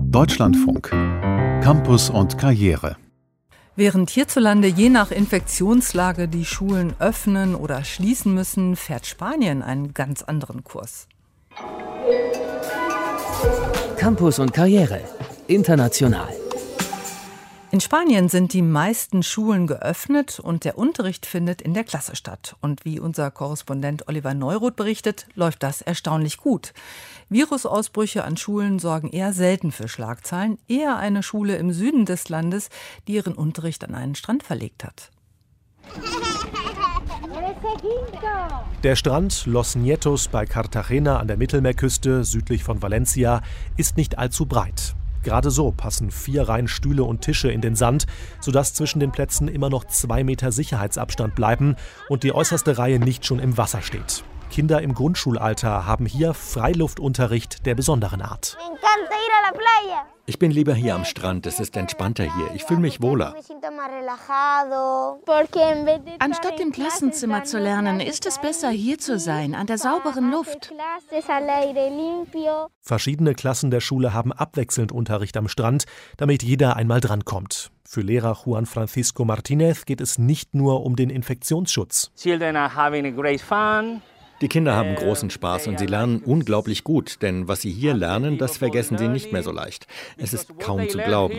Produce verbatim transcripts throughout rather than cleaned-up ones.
Deutschlandfunk. Campus und Karriere. Während hierzulande je nach Infektionslage die Schulen öffnen oder schließen müssen, fährt Spanien einen ganz anderen Kurs. Campus und Karriere. International. In Spanien sind die meisten Schulen geöffnet und der Unterricht findet in der Klasse statt. Und wie unser Korrespondent Oliver Neuroth berichtet, läuft das erstaunlich gut. Virusausbrüche an Schulen sorgen eher selten für Schlagzeilen, eher eine Schule im Süden des Landes, die ihren Unterricht an einen Strand verlegt hat. Der Strand Los Nietos bei Cartagena an der Mittelmeerküste südlich von Valencia ist nicht allzu breit. Gerade so passen vier Reihen Stühle und Tische in den Sand, sodass zwischen den Plätzen immer noch zwei Meter Sicherheitsabstand bleiben und die äußerste Reihe nicht schon im Wasser steht. Kinder im Grundschulalter haben hier Freiluftunterricht der besonderen Art. Ich bin lieber hier am Strand, es ist entspannter hier, ich fühle mich wohler. Anstatt im Klassenzimmer zu lernen, ist es besser, hier zu sein, an der sauberen Luft. Verschiedene Klassen der Schule haben abwechselnd Unterricht am Strand, damit jeder einmal drankommt. Für Lehrer Juan Francisco Martínez geht es nicht nur um den Infektionsschutz. Die Kinder haben großen Spaß und sie lernen unglaublich gut, denn was sie hier lernen, das vergessen sie nicht mehr so leicht. Es ist kaum zu glauben.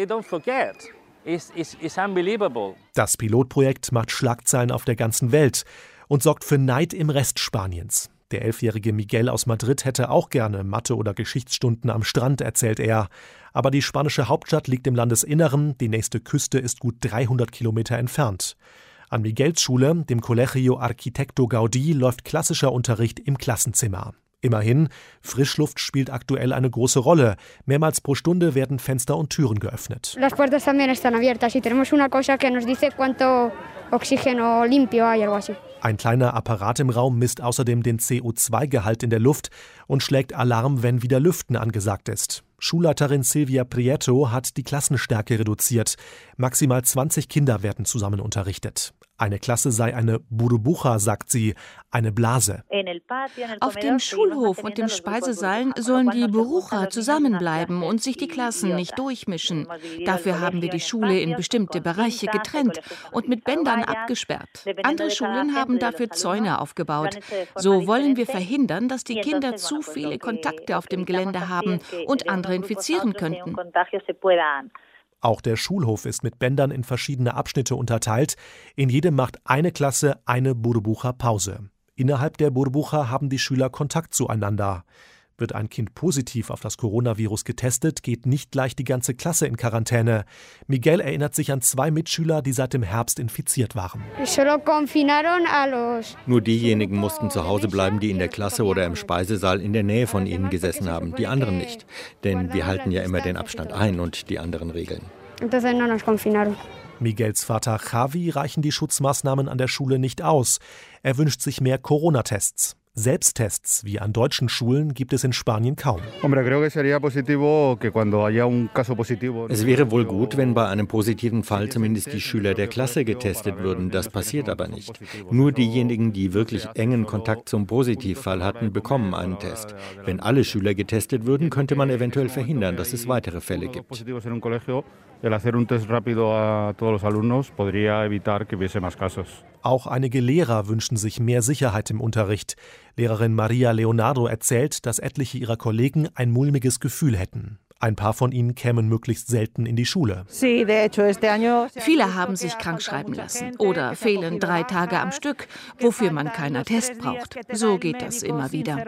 Das Pilotprojekt macht Schlagzeilen auf der ganzen Welt und sorgt für Neid im Rest Spaniens. Der elfjährige Miguel aus Madrid hätte auch gerne Mathe- oder Geschichtsstunden am Strand, erzählt er. Aber die spanische Hauptstadt liegt im Landesinneren, die nächste Küste ist gut dreihundert Kilometer entfernt. An Miguels Schule, dem Colegio Arquitecto Gaudí, läuft klassischer Unterricht im Klassenzimmer. Immerhin, Frischluft spielt aktuell eine große Rolle. Mehrmals pro Stunde werden Fenster und Türen geöffnet. Las puertas también están abiertas y tenemos una cosa que nos dice cuánto oxígeno limpio hay, algo así. Ein kleiner Apparat im Raum misst außerdem den C O zwei Gehalt in der Luft und schlägt Alarm, wenn wieder Lüften angesagt ist. Schulleiterin Silvia Prieto hat die Klassenstärke reduziert. Maximal zwanzig Kinder werden zusammen unterrichtet. Eine Klasse sei eine Burbuja, sagt sie, eine Blase. Auf dem Schulhof und dem Speisesaal sollen die Burbuja zusammenbleiben und sich die Klassen nicht durchmischen. Dafür haben wir die Schule in bestimmte Bereiche getrennt und mit Bändern abgesperrt. Andere Schulen haben dafür Zäune aufgebaut. So wollen wir verhindern, dass die Kinder zu viele Kontakte auf dem Gelände haben und andere infizieren könnten. Auch der Schulhof ist mit Bändern in verschiedene Abschnitte unterteilt. In jedem macht eine Klasse eine Burbuja Pause. Innerhalb der Burbuja haben die Schüler Kontakt zueinander. Wird ein Kind positiv auf das Coronavirus getestet, geht nicht gleich die ganze Klasse in Quarantäne. Miguel erinnert sich an zwei Mitschüler, die seit dem Herbst infiziert waren. Nur diejenigen mussten zu Hause bleiben, die in der Klasse oder im Speisesaal in der Nähe von ihnen gesessen haben, die anderen nicht. Denn wir halten ja immer den Abstand ein und die anderen Regeln. Miguels Vater Javi reichen die Schutzmaßnahmen an der Schule nicht aus. Er wünscht sich mehr Corona-Tests. Selbsttests wie an deutschen Schulen gibt es in Spanien kaum. Es wäre wohl gut, wenn bei einem positiven Fall zumindest die Schüler der Klasse getestet würden. Das passiert aber nicht. Nur diejenigen, die wirklich engen Kontakt zum Positivfall hatten, bekommen einen Test. Wenn alle Schüler getestet würden, könnte man eventuell verhindern, dass es weitere Fälle gibt. Auch einige Lehrer wünschen sich mehr Sicherheit im Unterricht. Lehrerin Maria Leonardo erzählt, dass etliche ihrer Kollegen ein mulmiges Gefühl hätten. Ein paar von ihnen kämen möglichst selten in die Schule. Viele haben sich krank schreiben lassen oder fehlen drei Tage am Stück, wofür man keinen Test braucht. So geht das immer wieder.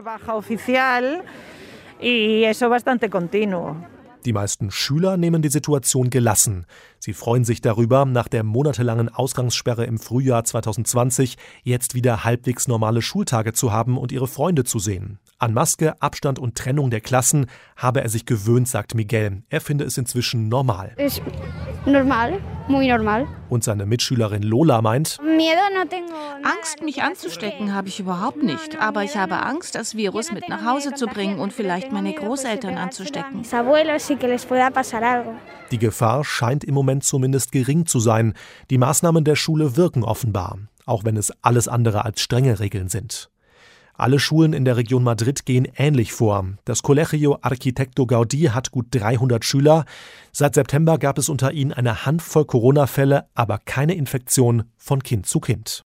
Die meisten Schüler nehmen die Situation gelassen. Sie freuen sich darüber, nach der monatelangen Ausgangssperre im Frühjahr zwanzig zwanzig jetzt wieder halbwegs normale Schultage zu haben und ihre Freunde zu sehen. An Maske, Abstand und Trennung der Klassen habe er sich gewöhnt, sagt Miguel. Er finde es inzwischen normal. Es normal, muy normal. Und seine Mitschülerin Lola meint, Angst, mich anzustecken, habe ich überhaupt nicht. Aber ich habe Angst, das Virus mit nach Hause zu bringen und vielleicht meine Großeltern anzustecken. Die Gefahr scheint im Moment zumindest gering zu sein. Die Maßnahmen der Schule wirken offenbar, auch wenn es alles andere als strenge Regeln sind. Alle Schulen in der Region Madrid gehen ähnlich vor. Das Colegio Arquitecto Gaudí hat gut dreihundert Schüler. Seit September gab es unter ihnen eine Handvoll Corona-Fälle, aber keine Infektion von Kind zu Kind.